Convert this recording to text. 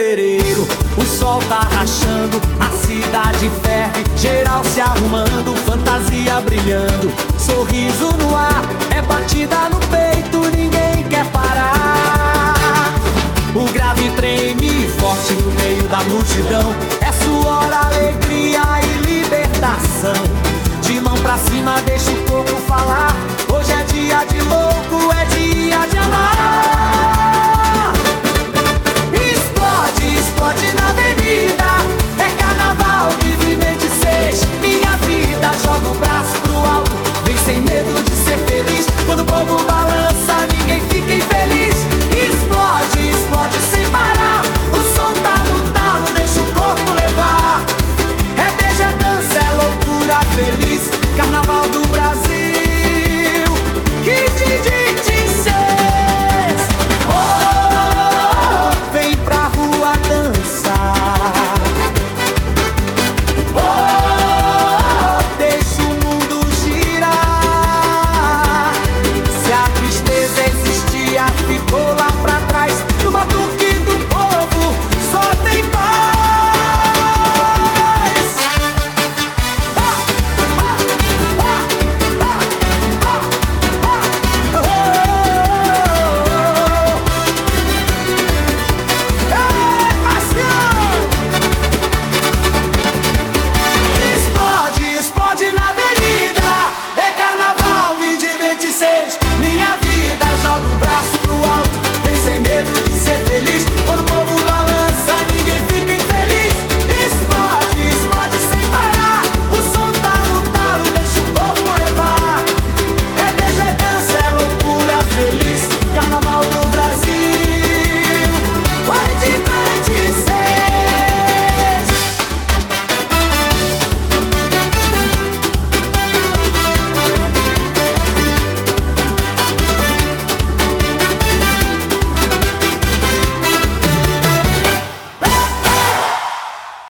fevereiro. O sol tá rachando, a cidade ferve, geral se arrumando, fantasia brilhando, sorriso no ar, é batida no peito, ninguém quer parar. O grave treme forte no meio da multidão, é suor, alegria e libertação. De mão pra cima, deixa o corpo falar, hoje é dia de louco, é dia de amar.